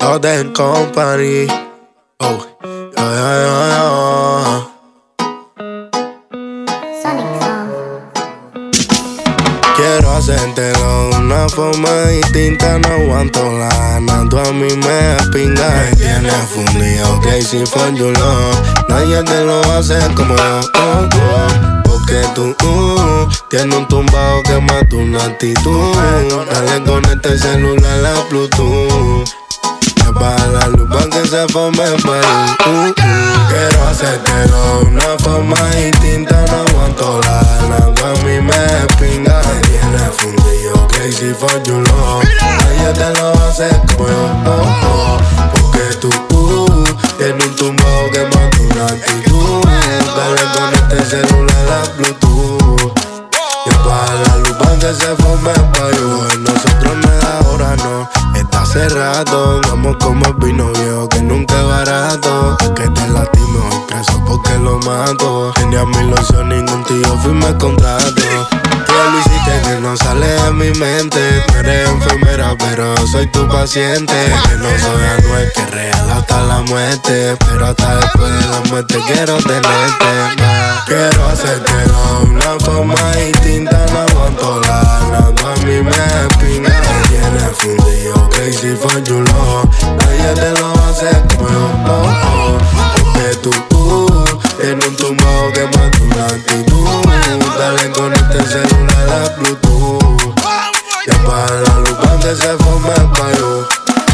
Hotel Company. Oh, yeah. Sonic Sound. Quiero hacértelo de una forma distinta, no aguanto la gana. Tú a mí me pingas, me tienes fundido, crazy for your love. Nadie te lo va a hacer como yo, porque tú tienes un tumbado que mata una actitud. Dale, conecta el celular a Bluetooth. Apaga la luz pa' que se forme el país. Quiero hacértelo de una forma distinta, no aguanto la gana. Tú a mí me pingas, me tienes fundido, crazy for your love. Nadie te lo va a hacer como yo, porque tú tienes un tumbado que mata una actitud. Dale, conecta el celular a Bluetooth. Y apaga la luz pa' que se forme el país. Nosotros me da hora, no. Está hace rato, vamos como el vino viejo que nunca es barato. Es que te lastimo y preso porque lo mato. Tenía mi ilusión, ningún tío firme contrato. Tú lo hiciste que no sale de mi mente. No eres enfermera, pero soy tu paciente. Que no soy anuel, que real hasta la muerte. Pero hasta después de la muerte quiero tenerte más. Quiero hacértelo de una forma distinta, no aguanto la gana. Tú a mí me pingas, me tienes fundido, crazy for your love. Nadie te lo va a hacer como yo, porque tú tienes un tumbado que mata una actitud. Dale, conecta el celular a Bluetooth. Y apaga la luz pa' que se forme el país.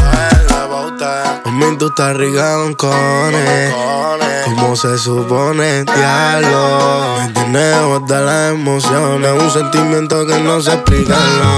Mami, tú estás rica con cojones, como se supone, diablo. Me tienes botar las emociones, un sentimiento que no se explica,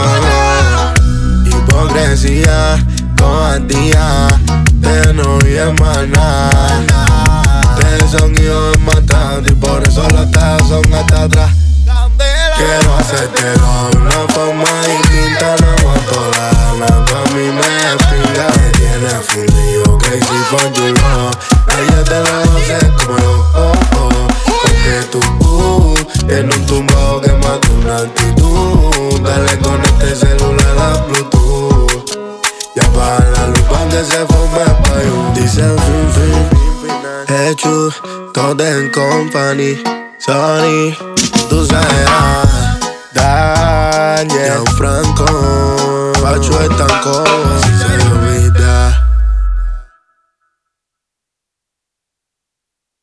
no. Hipocresía, cobardía, te no vives más nada. Ustedes son hijos de matar y por eso las tajas son hasta atrás. Quiero hacértelo de una forma distinta, no aguanto la gana. Tú a mí me pingas, me tienes fundido, crazy for your love. Nadie te lo va a hacer como yo, porque tú tienes un tumbado que mata una actitud. Dale, conecta el celular a Bluetooth. Y apaga la luz pa' que se forme el país. Dice fin, hecho, todo en company. Sorry, tú sabes, Daniel Franco, Pacho Estanco.